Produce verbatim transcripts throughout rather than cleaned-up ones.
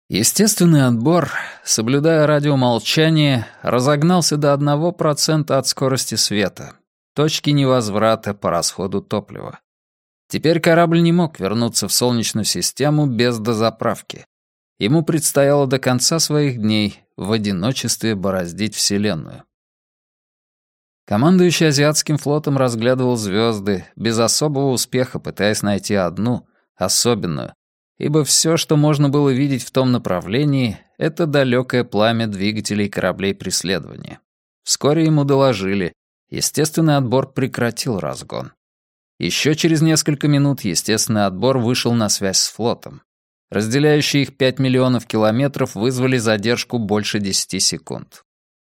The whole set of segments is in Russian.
Естественный отбор, соблюдая радиомолчание, разогнался до одного процента от скорости света, точки невозврата по расходу топлива. Теперь корабль не мог вернуться в Солнечную систему без дозаправки. Ему предстояло до конца своих дней в одиночестве бороздить Вселенную. Командующий Азиатским флотом разглядывал звезды, без особого успеха пытаясь найти одну, особенную, ибо все, что можно было видеть в том направлении, — это далекое пламя двигателей кораблей преследования. Вскоре ему доложили, естественный отбор прекратил разгон. Еще через несколько минут естественный отбор вышел на связь с флотом. Разделяющие их пять миллионов километров вызвали задержку больше десяти секунд.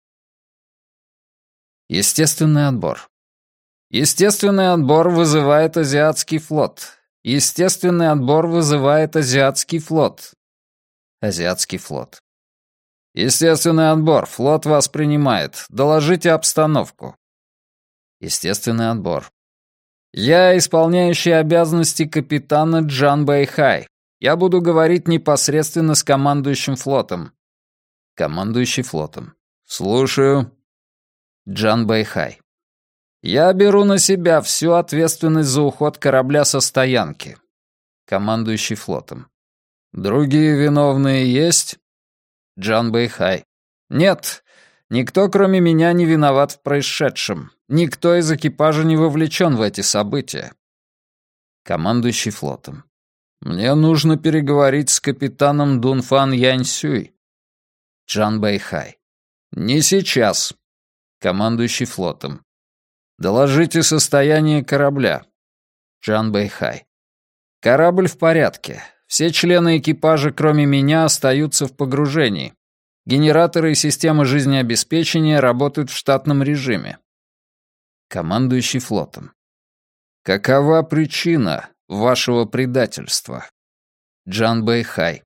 Естественный отбор. Естественный отбор вызывает Азиатский флот. Естественный отбор вызывает Азиатский флот. Азиатский флот. Естественный отбор. Флот вас принимает. Доложите обстановку. Естественный отбор. Я исполняющий обязанности капитана Джан Бэйхай. Я буду говорить непосредственно с командующим флотом. Командующий флотом. Слушаю. Джан Бэйхай. Я беру на себя всю ответственность за уход корабля со стоянки. Командующий флотом. Другие виновные есть? Джан Бэйхай. Нет, никто, кроме меня, не виноват в происшедшем. Никто из экипажа не вовлечен в эти события. Командующий флотом. Мне нужно переговорить с капитаном Дунфан Яньсюй. Джан Бэйхай. Не сейчас. Командующий флотом. Доложите состояние корабля. Джан Бэйхай. Корабль в порядке. Все члены экипажа, кроме меня, остаются в погружении. Генераторы и система жизнеобеспечения работают в штатном режиме. Командующий флотом. Какова причина вашего предательства? Джан Бэйхай.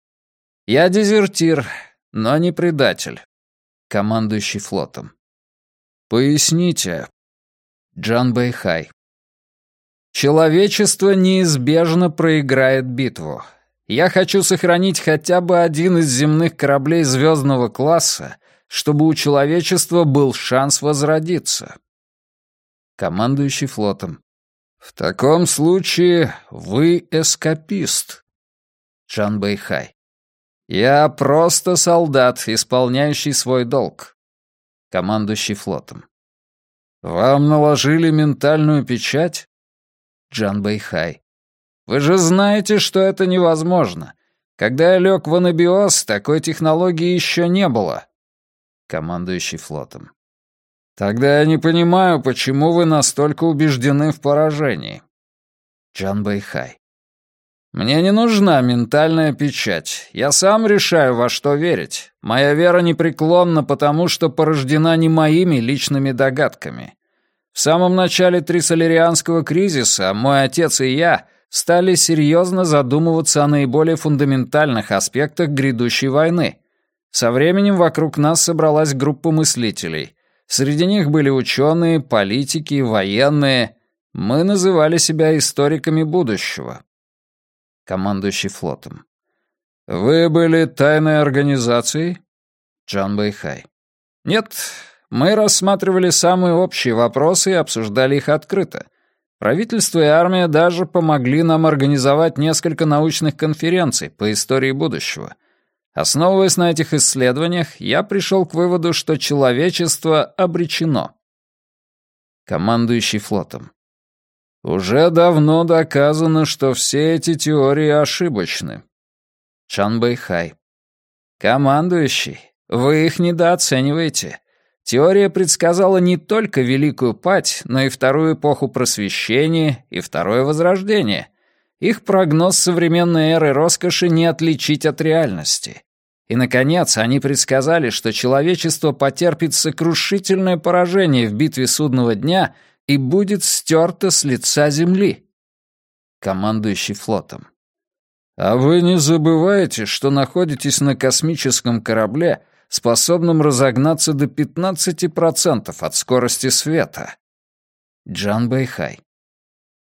Я дезертир, но не предатель. Командующий флотом. Поясните. Джан Бэйхай. Человечество неизбежно проиграет битву. Я хочу сохранить хотя бы один из земных кораблей звездного класса, чтобы у человечества был шанс возродиться. Командующий флотом. В таком случае вы эскапист. Джан Бэйхай. Я просто солдат, исполняющий свой долг. Командующий флотом. Вам наложили ментальную печать? Джан Бэйхай. Вы же знаете, что это невозможно. Когда я лег в анабиоз, такой технологии еще не было. Командующий флотом. Тогда я не понимаю, почему вы настолько убеждены в поражении. Джан Бэйхай. Мне не нужна ментальная печать. Я сам решаю, во что верить. Моя вера непреклонна, потому что порождена не моими личными догадками. В самом начале трисолерианского кризиса мой отец и я стали серьезно задумываться о наиболее фундаментальных аспектах грядущей войны. Со временем вокруг нас собралась группа мыслителей. Среди них были ученые, политики, военные. Мы называли себя историками будущего. Командующий флотом. Вы были тайной организацией? Джан Бэйхай. Нет, мы рассматривали самые общие вопросы и обсуждали их открыто. Правительство и армия даже помогли нам организовать несколько научных конференций по истории будущего. Основываясь на этих исследованиях, я пришел к выводу, что человечество обречено. Командующий флотом. Уже давно доказано, что все эти теории ошибочны. Джан Бэйхай. Командующий, вы их недооцениваете. Теория предсказала не только Великую Падь, но и Вторую эпоху Просвещения и Второе Возрождение. Их прогноз современной эры роскоши не отличить от реальности. И, наконец, они предсказали, что человечество потерпит сокрушительное поражение в битве судного дня и будет стерто с лица земли. Командующий флотом. А вы не забываете, что находитесь на космическом корабле, способном разогнаться до пятнадцати процентов от скорости света? Джан Бэйхай.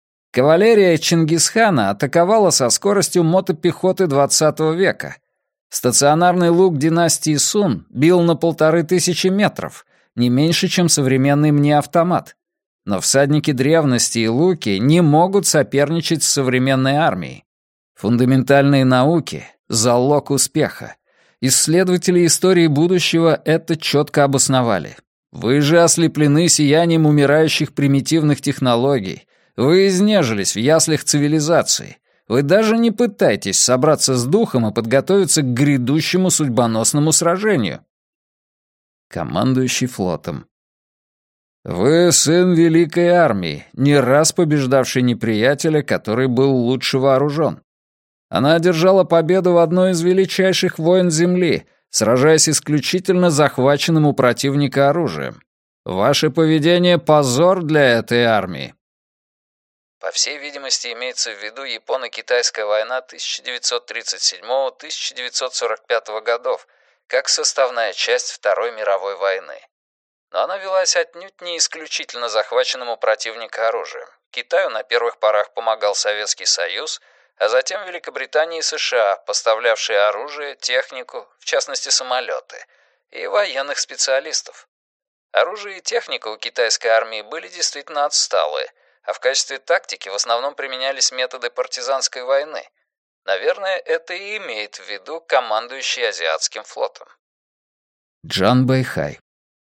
Кавалерия Чингисхана атаковала со скоростью мотопехоты двадцатого века. Стационарный лук династии Сун бил на полторы тысячи метров, не меньше, чем современный мне автомат. Но всадники древности и луки не могут соперничать с современной армией. Фундаментальные науки — залог успеха. Исследователи истории будущего это четко обосновали. Вы же ослеплены сиянием умирающих примитивных технологий. Вы изнежились в яслях цивилизации. Вы даже не пытаетесь собраться с духом и подготовиться к грядущему судьбоносному сражению. Командующий флотом. Вы сын великой армии, не раз побеждавший неприятеля, который был лучше вооружен. Она одержала победу в одной из величайших войн Земли, сражаясь исключительно захваченным у противника оружием. Ваше поведение — позор для этой армии. По всей видимости, имеется в виду Японо-Китайская война тысяча девятьсот тридцать седьмого — тысяча девятьсот сорок пятого годов, как составная часть Второй мировой войны. Но она велась отнюдь не исключительно захваченному противника оружием. Китаю на первых порах помогал Советский Союз, а затем Великобритания и США, поставлявшие оружие, технику, в частности самолеты, и военных специалистов. Оружие и техника у китайской армии были действительно отсталые, а в качестве тактики в основном применялись методы партизанской войны. Наверное, это и имеет в виду командующий Азиатским флотом. Джан Бэйхай.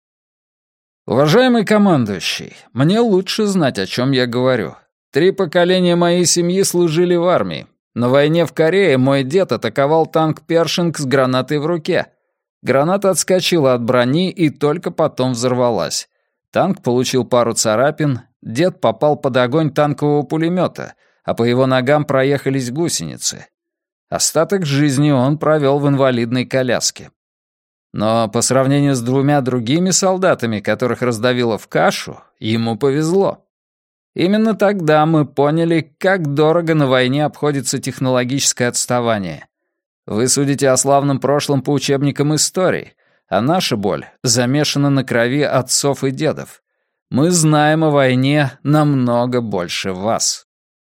Уважаемый командующий, мне лучше знать, о чем я говорю. Три поколения моей семьи служили в армии. На войне в Корее мой дед атаковал танк «Першинг» с гранатой в руке. Граната отскочила от брони и только потом взорвалась. Танк получил пару царапин, дед попал под огонь танкового пулемета, а по его ногам проехались гусеницы. Остаток жизни он провел в инвалидной коляске. Но по сравнению с двумя другими солдатами, которых раздавило в кашу, ему повезло. Именно тогда мы поняли, как дорого на войне обходится технологическое отставание. Вы судите о славном прошлом по учебникам истории, а наша боль замешана на крови отцов и дедов. Мы знаем о войне намного больше вас.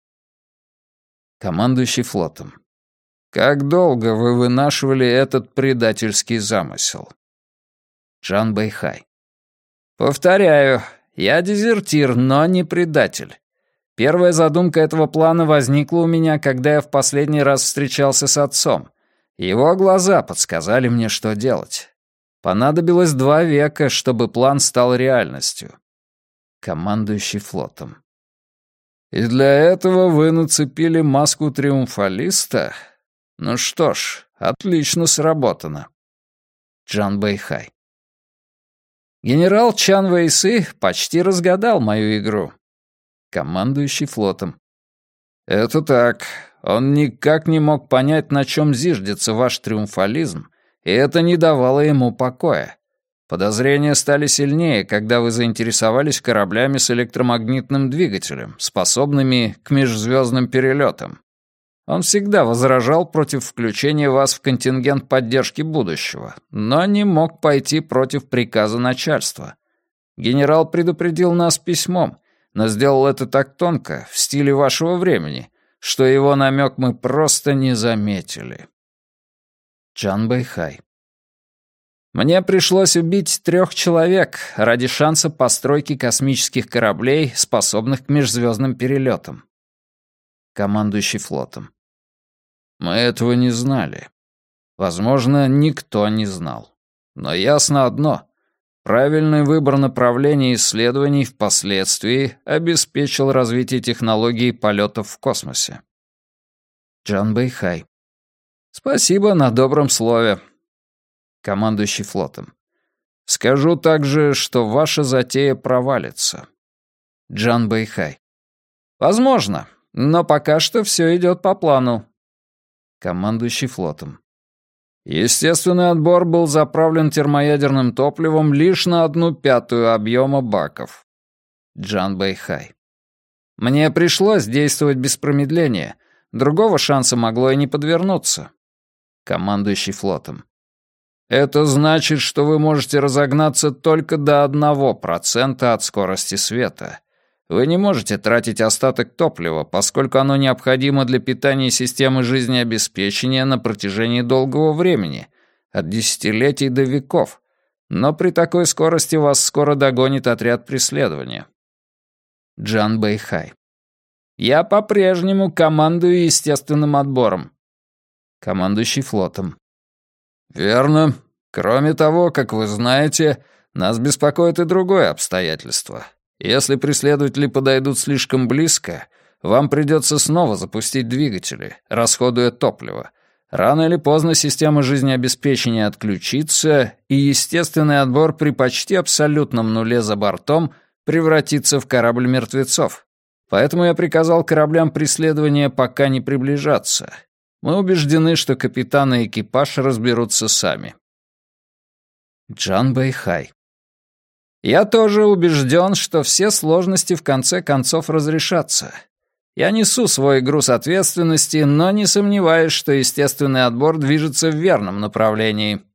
Командующий флотом. Как долго вы вынашивали этот предательский замысел? Джан Бэйхай. Повторяю, я дезертир, но не предатель. Первая задумка этого плана возникла у меня, когда я в последний раз встречался с отцом. Его глаза подсказали мне, что делать. Понадобилось два века, чтобы план стал реальностью. Командующий флотом. И для этого вы нацепили маску триумфалиста? Ну что ж, отлично сработано. Джан Бэйхай. Генерал Чан Вэйсы почти разгадал мою игру. Командующий флотом. Это так. Он никак не мог понять, на чем зиждется ваш триумфализм, и это не давало ему покоя. Подозрения стали сильнее, когда вы заинтересовались кораблями с электромагнитным двигателем, способными к межзвездным перелетам. Он всегда возражал против включения вас в контингент поддержки будущего, но не мог пойти против приказа начальства. Генерал предупредил нас письмом, но сделал это так тонко, в стиле вашего времени, что его намек мы просто не заметили. Джан Бэйхай. Мне пришлось убить трех человек ради шанса постройки космических кораблей, способных к межзвездным перелетам. Командующий флотом. Мы этого не знали. Возможно, никто не знал. Но ясно одно. Правильный выбор направления исследований впоследствии обеспечил развитие технологий полетов в космосе. Джан Бэйхай. Спасибо на добром слове. Командующий флотом. Скажу также, что ваша затея провалится. Джан Бэйхай. Возможно, но пока что все идет по плану. Командующий флотом. Естественный отбор был заправлен термоядерным топливом лишь на одну пятую объема баков. Джан Бэйхай. Мне пришлось действовать без промедления. Другого шанса могло и не подвернуться. Командующий флотом. Это значит, что вы можете разогнаться только до одного процента от скорости света. Вы не можете тратить остаток топлива, поскольку оно необходимо для питания системы жизнеобеспечения на протяжении долгого времени, от десятилетий до веков. Но при такой скорости вас скоро догонит отряд преследования. Джан Бэйхай. Я по-прежнему командую естественным отбором. Командующий флотом. Верно. Кроме того, как вы знаете, нас беспокоит и другое обстоятельство. Если преследователи подойдут слишком близко, вам придется снова запустить двигатели, расходуя топливо. Рано или поздно система жизнеобеспечения отключится, и естественный отбор при почти абсолютном нуле за бортом превратится в корабль мертвецов. Поэтому я приказал кораблям преследования пока не приближаться. Мы убеждены, что капитан и экипаж разберутся сами. Джан Бэйхай. Я тоже убежден, что все сложности в конце концов разрешатся. Я несу свой груз ответственности, но не сомневаюсь, что естественный отбор движется в верном направлении.